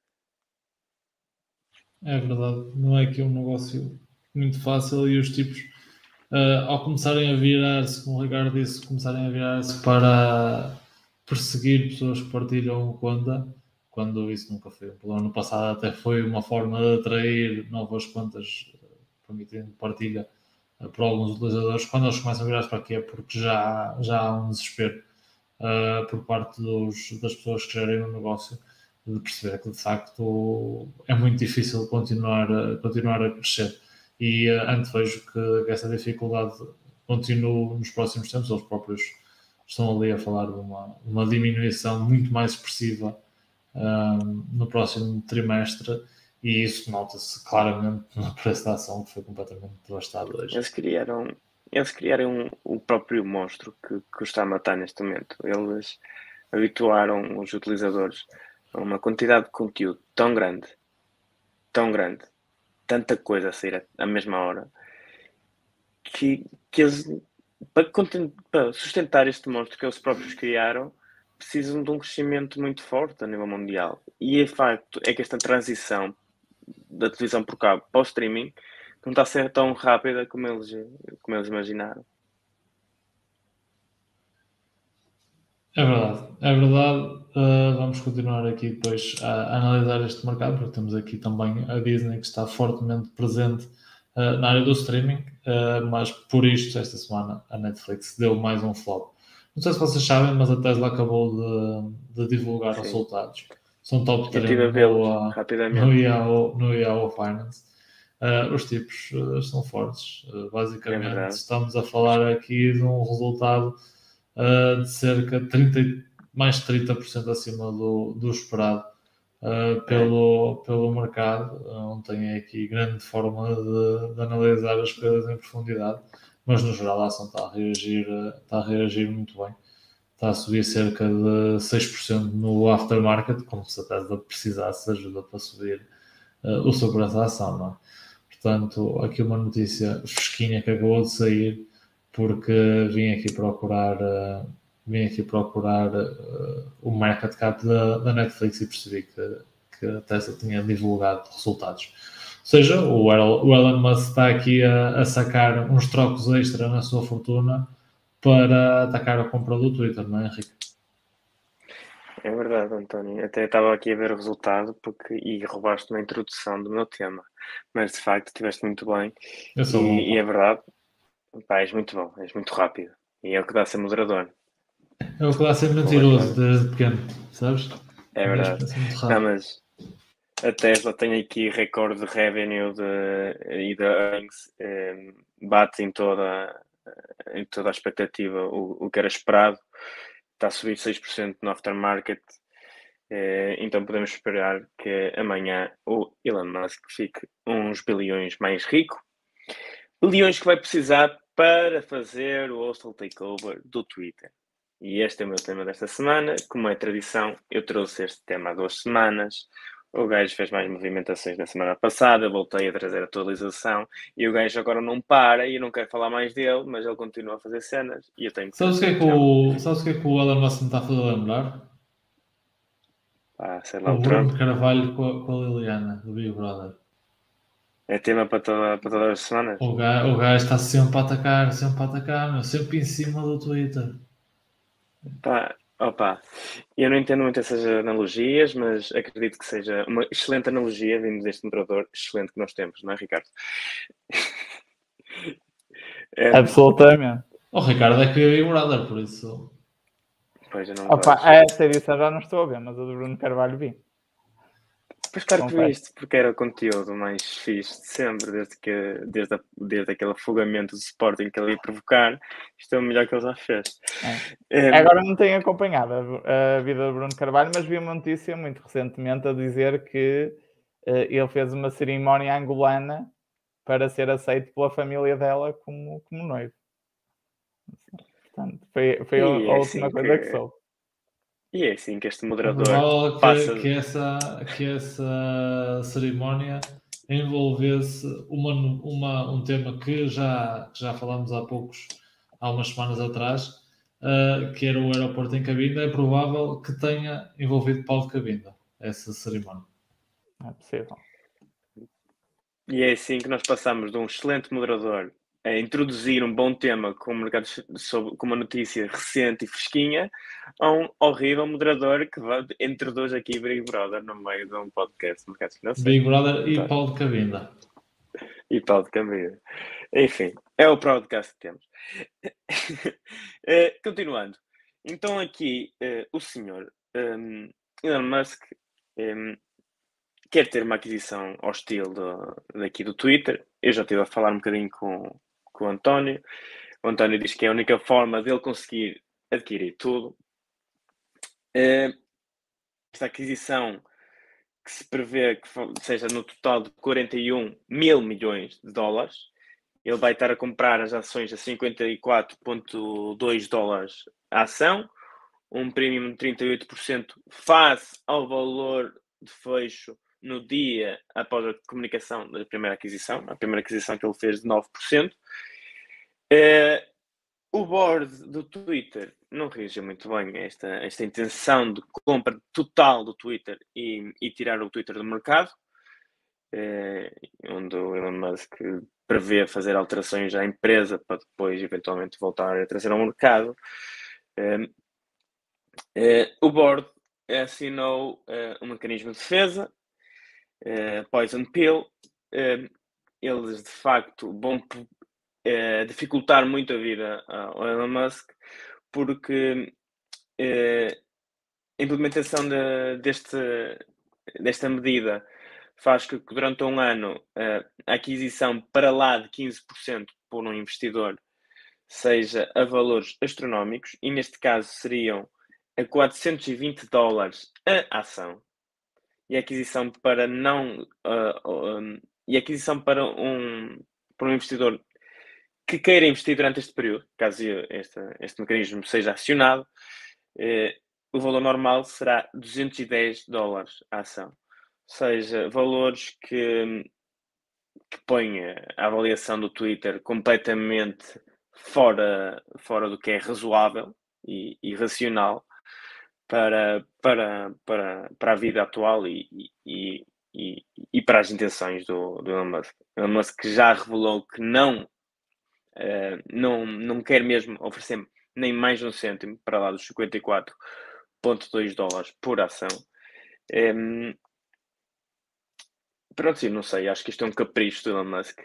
A: É verdade, não é que é um negócio muito fácil e os tipos, ao começarem a virar-se, como o Ricardo disse, começarem a virar-se para perseguir pessoas que partilham conta, quando isso nunca foi um problema. No passado até foi uma forma de atrair novas contas, permitindo partilha para alguns utilizadores. Quando eles começam a virar-se para aqui é porque já há um desespero por parte das pessoas que gerem o negócio, de perceber que de facto é muito difícil continuar a crescer. E antevejo que essa dificuldade continue nos próximos tempos. Eles próprios estão ali a falar de uma diminuição muito mais expressiva no próximo trimestre, e isso nota-se claramente no preço da ação, que foi completamente devastado hoje.
C: Eles criaram o próprio monstro que o está a matar neste momento. Eles habituaram os utilizadores a uma quantidade de conteúdo tão grande, tanta coisa a sair à mesma hora, que eles, para sustentar este monstro que eles próprios criaram, precisam de um crescimento muito forte a nível mundial. E o facto é que esta transição da televisão por cabo para o streaming não está a ser tão rápida como eles imaginaram.
A: É verdade. Vamos continuar aqui depois a analisar este mercado, porque temos aqui também a Disney, que está fortemente presente na área do streaming, mas por isto, esta semana, a Netflix deu mais um flop. Não sei se vocês sabem, mas a Tesla acabou de divulgar resultados. São top 3 no Yahoo Finance. Os tipos são fortes. Basicamente, estamos a falar aqui de um resultado de cerca de mais de 30% acima do esperado pelo mercado. Não tenho aqui grande forma de analisar as coisas em profundidade, mas no geral a ação está a reagir muito bem. Está a subir cerca de 6% no aftermarket, como se a Tesla precisasse de ajuda para subir o seu preço da ação, não é? Portanto, aqui uma notícia fresquinha que acabou de sair, porque vim aqui procurar o market cap da Netflix e percebi que a Tesla tinha divulgado resultados. Ou seja, o Elon Musk está aqui a sacar uns trocos extra na sua fortuna para atacar a compra do Twitter, não é, Henrique?
C: É verdade, António. Até estava aqui a ver o resultado e roubaste uma introdução do meu tema. Mas de facto estiveste muito bem. E é verdade. Pá, és muito bom, és muito rápido. E é o que dá a ser moderador.
A: É o que dá a ser mentiroso desde pequeno, sabes?
C: É verdade. Não, mas a Tesla tem aqui recorde de revenue e de earnings. Bate em toda a expectativa o que era esperado. Está a subir 6% no aftermarket. Então podemos esperar que amanhã o Elon Musk fique uns bilhões mais rico. Bilhões que vai precisar para fazer o hostile takeover do Twitter. E este é o meu tema desta semana. Como é tradição, eu trouxe este tema há 2 semanas. O gajo fez mais movimentações na semana passada, voltei a trazer a atualização e o gajo agora não para e eu não quero falar mais dele, mas ele continua a fazer cenas e eu tenho que...
A: Sabes o que é que o Elon Musk me está a fazer lembrar?
C: Sei lá,
A: o Bruno Carvalho com a Liliana, do Big Brother.
C: É tema para todas as semanas?
A: O gajo está sempre a atacar, sempre em cima do Twitter.
C: Opa, eu não entendo muito essas analogias, mas acredito que seja uma excelente analogia vindo deste moderador excelente que nós temos, não é, Ricardo?
B: Absolutamente.
A: O Ricardo é que é Big Brother, por isso...
C: Pois, eu não
B: esta edição já não estou a ver, mas a do Bruno Carvalho vi.
C: Pois claro que viste, porque era o conteúdo mais fixe de sempre, desde aquele afogamento do Sporting que ele ia provocar. Isto é o melhor que ele já fez.
B: Agora não tenho acompanhado a vida do Bruno Carvalho, mas vi uma notícia muito recentemente a dizer que ele fez uma cerimónia angolana para ser aceito pela família dela como noivo. Portanto, foi a última coisa que soube.
C: E é assim que este moderador
A: passa... que essa cerimónia envolvesse um tema que já falámos há umas semanas atrás, que era o aeroporto em cabina. É provável que tenha envolvido pau de cabina essa cerimónia.
B: É possível.
C: E é assim que nós passamos de um excelente moderador a introduzir um bom tema com uma notícia recente e fresquinha, a um horrível moderador que introduz aqui Big Brother no meio de um podcast de mercado financeiro.
A: Big Brother e pau de cabina.
C: E pau de cabina. Enfim, é o podcast que temos. Continuando. Então aqui o senhor Elon Musk quer ter uma aquisição hostil daqui do Twitter. Eu já estive a falar um bocadinho com o António. O António diz que é a única forma dele conseguir adquirir tudo. Esta aquisição, que se prevê que seja no total de 41 mil milhões de dólares, ele vai estar a comprar as ações a 54,2 dólares a ação, um premium de 38% face ao valor de fecho no dia após a comunicação da primeira aquisição, a primeira aquisição que ele fez de 9%. O board do Twitter não reagiu muito bem a esta intenção de compra total do Twitter e tirar o Twitter do mercado, onde o Elon Musk prevê fazer alterações à empresa para depois eventualmente voltar a trazer ao mercado. O board assinou um mecanismo de defesa, Poison Pill. Eles de facto vão dificultar muito a vida ao Elon Musk, porque a implementação desta medida faz que durante um ano a aquisição para lá de 15% por um investidor seja a valores astronómicos, e neste caso seriam a 420 dólares a ação, e a aquisição para um investidor que queira investir durante este período, caso este mecanismo seja acionado, o valor normal será 210 dólares a ação. Ou seja, valores que põem a avaliação do Twitter completamente fora do que é razoável e racional para a vida atual e para as intenções do Elon Musk. Elon Musk já revelou que não quer mesmo oferecer nem mais um cêntimo para lá dos 54,2 dólares por ação. Pronto, sim, não sei, acho que isto é um capricho do Elon Musk.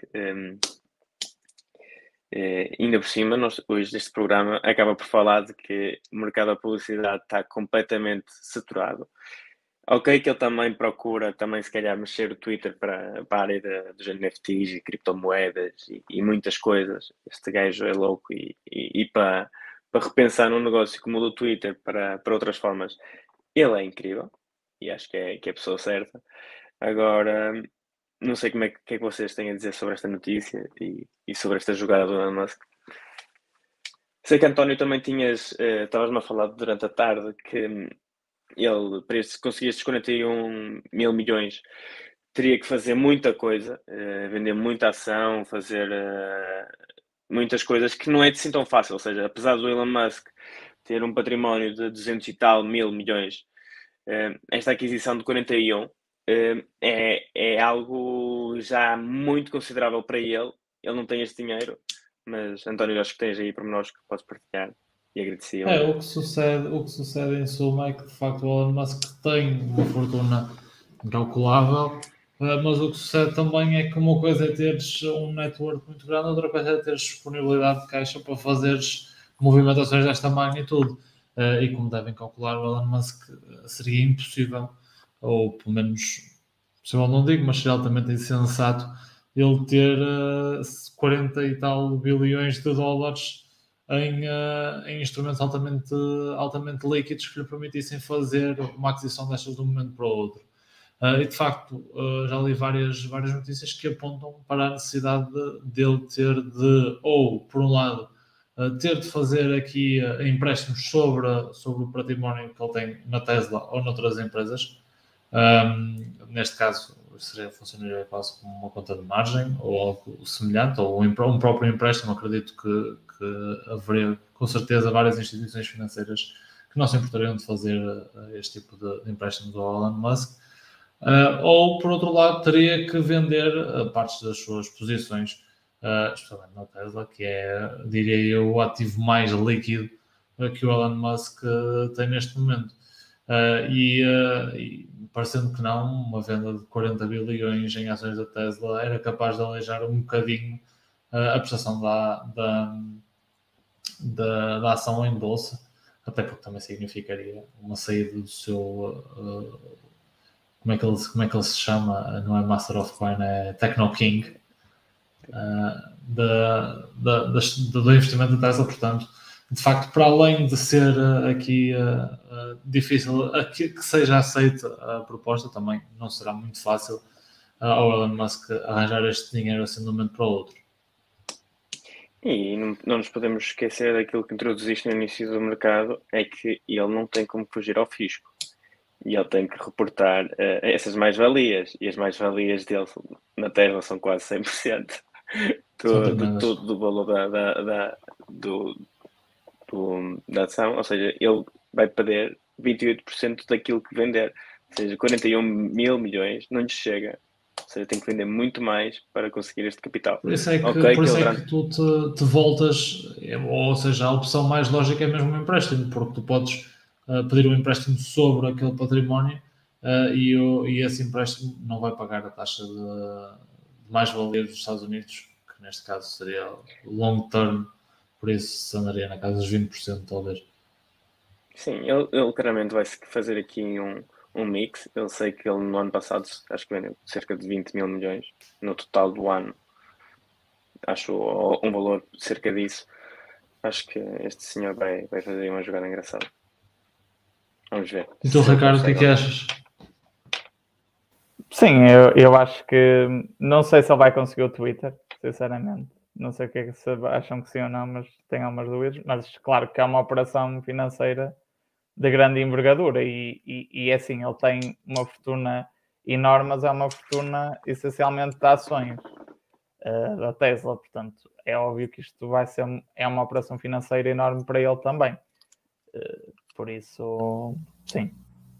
C: Ainda por cima, hoje este programa acaba por falar de que o mercado da publicidade está completamente saturado. Ok, que ele também procura, se calhar, mexer o Twitter para a área dos NFTs e criptomoedas e muitas coisas. Este gajo é louco e para repensar um negócio como o do Twitter para outras formas, ele é incrível e acho que é a pessoa certa. Agora, não sei o que é que vocês têm a dizer sobre esta notícia e sobre esta jogada do Elon Musk. Sei que, António, também estavas-me a falar durante a tarde que ele, para conseguir estes 41 mil milhões, teria que fazer muita coisa, vender muita ação, fazer muitas coisas que não é assim tão fácil. Ou seja, apesar do Elon Musk ter um património de 200 e tal mil milhões, esta aquisição de 41 é algo já muito considerável para ele. Ele não tem este dinheiro, mas, António, acho que tens aí pormenores que podes partilhar e agradecer.
A: O que sucede em suma é que, de facto, o Elon Musk tem uma fortuna incalculável, mas o que sucede também é que uma coisa é teres um network muito grande, outra coisa é teres disponibilidade de caixa para fazeres movimentações desta magnitude. E como devem calcular, o Elon Musk seria impossível, ou pelo menos possível não digo, mas seria altamente insensato ele ter 40 e tal bilhões de dólares em instrumentos altamente líquidos que lhe permitissem fazer uma aquisição destas de um momento para o outro. E de facto, já li várias notícias que apontam para a necessidade dele ter de, ou por um lado, ter de fazer aqui empréstimos sobre o património que ele tem na Tesla ou noutras empresas, Neste caso, funcionaria quase como uma conta de margem ou algo semelhante, ou um próprio empréstimo. Acredito que haveria, com certeza, várias instituições financeiras que não se importariam de fazer este tipo de empréstimo do Elon Musk. Ou, por outro lado, teria que vender partes das suas posições, especialmente na Tesla, que é, diria eu, o ativo mais líquido que o Elon Musk tem neste momento. E parecendo que não, uma venda de 40 bilhões em ações da Tesla era capaz de aleijar um bocadinho a prestação da ação em bolsa, até porque também significaria uma saída do seu... como é que ele se chama? Não é Master of Coin, é Techno King, do investimento da Tesla. Portanto, de facto, para além de ser aqui difícil que seja aceita a proposta, também não será muito fácil ao Elon Musk arranjar este dinheiro assim de um momento para o outro.
C: E não nos podemos esquecer daquilo que introduziste no início do mercado, é que ele não tem como fugir ao fisco. E ele tem que reportar essas mais-valias. E as mais-valias dele na Tesla são quase 100% do valor da ação. Ou seja, ele vai perder 28% daquilo que vender. Ou seja, 41 mil milhões não lhe chega. Ou seja, tem que vender muito mais para conseguir este capital.
A: Por isso é que tu te voltas, ou seja, a opção mais lógica é mesmo um empréstimo, porque tu podes pedir um empréstimo sobre aquele património e esse empréstimo não vai pagar a taxa de mais-valia dos Estados Unidos, que neste caso seria long term, por isso andaria na casa dos 20%, talvez.
C: Sim, ele claramente vai fazer aqui um mix. Eu sei que ele no ano passado acho que vendeu cerca de 20 mil milhões no total do ano. Acho um valor cerca disso. Acho que este senhor vai fazer uma jogada engraçada. Vamos ver.
A: Então, Ricardo, o que é que achas?
B: Sim, eu acho que não sei se ele vai conseguir o Twitter, sinceramente. Não sei o que é que se acham que sim ou não, mas tenho algumas dúvidas. Mas claro que é uma operação financeira de grande envergadura e assim, ele tem uma fortuna enorme, mas é uma fortuna essencialmente de ações da Tesla. Portanto, é óbvio que isto vai ser uma operação financeira enorme para ele também. Por isso, sim.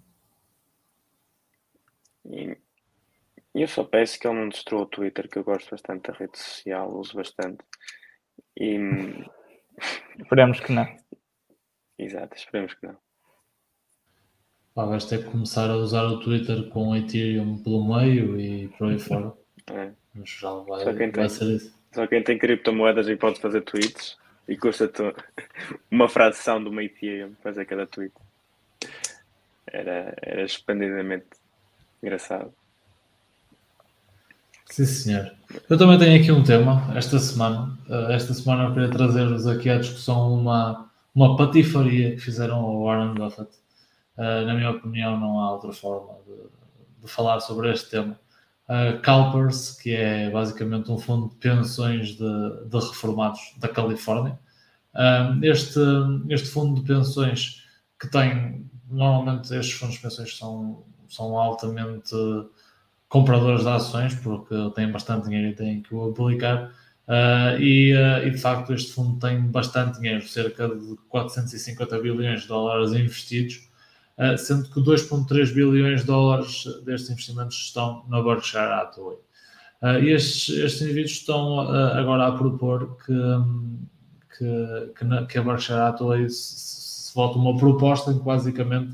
C: E eu só peço que ele não destrua o Twitter, que eu gosto bastante da rede social, uso bastante.
B: Esperemos que não.
C: Exato, esperemos que não.
A: Vais ter que começar a usar o Twitter com o Ethereum pelo meio e por aí fora. Mas já vai ser isso.
C: Só quem tem criptomoedas e pode fazer tweets e custa-te uma fração de uma Ethereum fazer cada tweet. Era esplendidamente engraçado.
A: Sim, senhor. Eu também tenho aqui um tema esta semana. Esta semana eu queria trazer-vos aqui à discussão uma patifaria que fizeram ao Warren Buffett. Na minha opinião, não há outra forma de falar sobre este tema. CalPERS, que é basicamente um fundo de pensões de reformados da Califórnia. Este fundo de pensões que tem, normalmente estes fundos de pensões são altamente compradores de ações, porque têm bastante dinheiro e têm que o aplicar. E de facto este fundo tem bastante dinheiro, cerca de 450 bilhões de dólares investidos, sendo que 2,3 bilhões de dólares destes investimentos estão na Berkshire Hathaway. E estes indivíduos estão agora a propor que a Berkshire Hathaway se volte uma proposta em que basicamente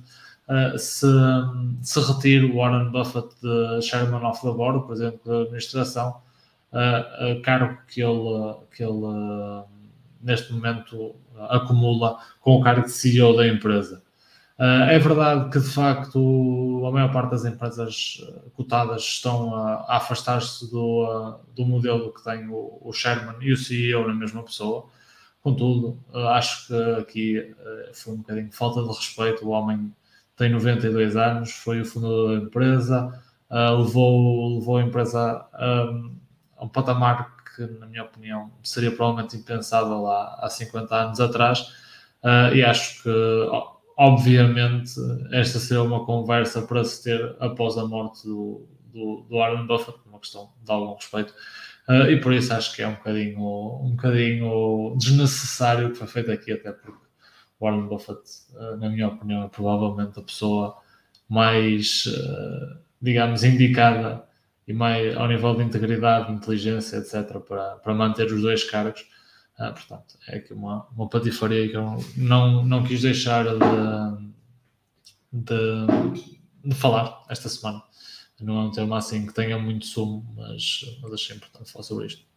A: se retire o Warren Buffett de Chairman of the Board, o presidente da administração, cargo que ele neste momento acumula com o cargo de CEO da empresa. É verdade que, de facto, a maior parte das empresas cotadas estão a afastar-se do modelo que tem o Chairman e o CEO na mesma pessoa. Contudo, acho que aqui foi um bocadinho de falta de respeito. O homem tem 92 anos, foi o fundador da empresa, levou a empresa a um patamar que, na minha opinião, seria provavelmente impensável há 50 anos atrás. E acho que obviamente, esta seria uma conversa para se ter após a morte do Warren Buffett, uma questão de algum respeito, e por isso acho que é um bocadinho desnecessário o que foi feito aqui, até porque Warren Buffett, na minha opinião, é provavelmente a pessoa mais, digamos, indicada e mais ao nível de integridade, inteligência, etc., para manter os dois cargos. Portanto, é aqui uma patifaria que eu não quis deixar de falar esta semana. Não é um tema assim que tenha muito sumo, mas achei importante falar sobre isto.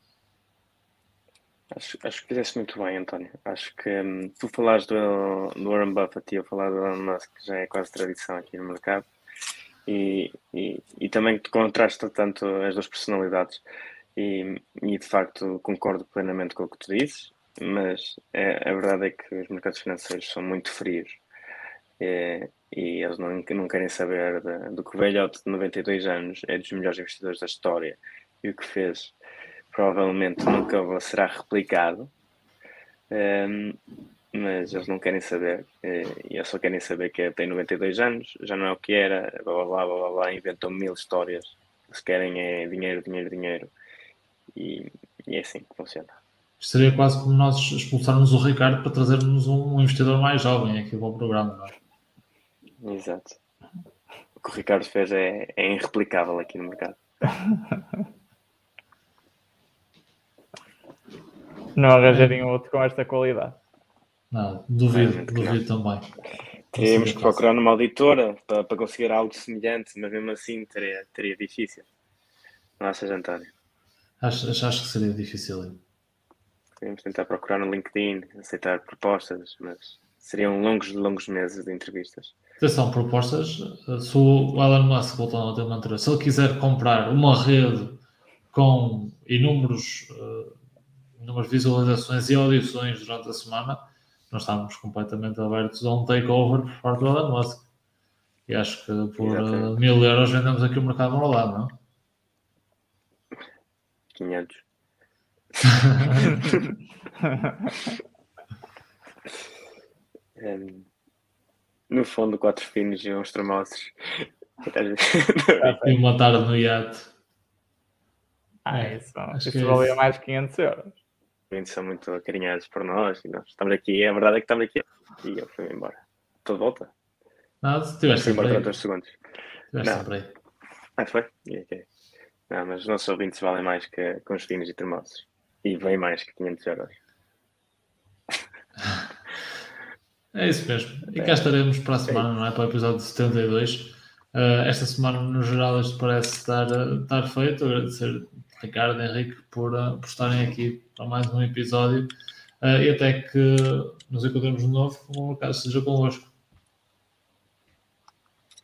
C: Acho que fizeste muito bem, António. Acho que tu falares do Warren Buffett e eu falar do Elon Musk, que já é quase tradição aqui no mercado, e também te contrasta tanto as duas personalidades, e de facto concordo plenamente com o que tu dizes, mas a verdade é que os mercados financeiros são muito frios. E eles não querem saber do que o velhote de 92 anos é dos melhores investidores da história e o que fez provavelmente nunca será replicado, mas eles não querem saber, e eles só querem saber que tem 92 anos, já não é o que era, blá blá blá blá, inventam 1000 histórias. Eles querem é dinheiro, dinheiro, dinheiro, e é assim que funciona.
A: Seria quase como nós expulsarmos o Ricardo para trazermos um investidor mais jovem aqui para o programa, não é?
C: Exato. O que o Ricardo fez é irreplicável aqui no mercado.
B: Não arranjariam outro com esta qualidade.
A: Não, duvido também.
C: Teríamos que procurar numa auditora para conseguir algo semelhante, mas mesmo assim teria difícil. Não achas, António?
A: Acho que seria difícil.
C: Podemos tentar procurar no LinkedIn, aceitar propostas, mas seriam longos meses de entrevistas.
A: Atenção, propostas. Se o Elon Musk, voltando ao tema anterior, se ele quiser comprar uma rede com inúmeras visualizações e audições durante a semana, nós estamos completamente abertos a um takeover por parte do Elon Musk. E acho que por 1000 euros vendemos aqui o mercado morado, não?
C: 500. No fundo, 4 finos e uns tremoços.
A: E uma tarde no iate.
B: Isso valia mais de 500 euros.
C: Eles são muito acarinhados por nós e nós estamos aqui. A verdade é que estamos aqui. E eu fui embora. Estou de volta.
A: Não, se tiveste
C: fui embora durante uns segundos.
A: Estiveste sempre aí.
C: Foi? Okay. Não, mas os nossos ouvintes valem mais que uns finos e tremosos. E bem mais que 500 euros.
A: É isso mesmo. E cá estaremos para a semana, não é? Para o episódio 72. Esta semana, no geral, isto parece estar feito. Agradecer Ricardo e Henrique por estarem aqui para mais um episódio. E até que nos encontremos de novo, que o mercado seja convosco.